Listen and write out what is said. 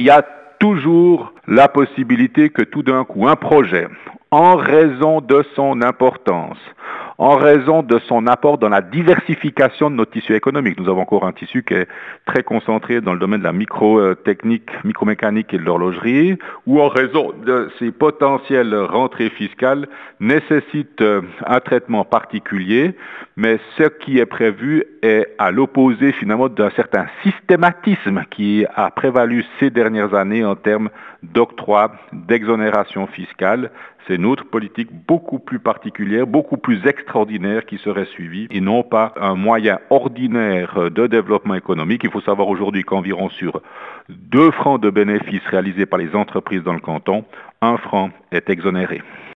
il y a toujours la possibilité que tout d'un coup, un projet, en raison de son importance, en raison de son apport dans la diversification de notre tissu économique. Nous avons encore un tissu qui est très concentré dans le domaine de la microtechnique, micromécanique et de l'horlogerie, ou en raison de ses potentielles rentrées fiscales, nécessite un traitement particulier, mais ce qui est prévu est à l'opposé finalement d'un certain systématisme qui a prévalu ces dernières années en termes d'octroi, d'exonération fiscale. C'est une autre politique beaucoup plus particulière, beaucoup plus extraordinaire qui serait suivie et non pas un moyen ordinaire de développement économique. Il faut savoir aujourd'hui qu'environ sur 2 francs de bénéfices réalisés par les entreprises dans le canton, 1 franc est exonéré.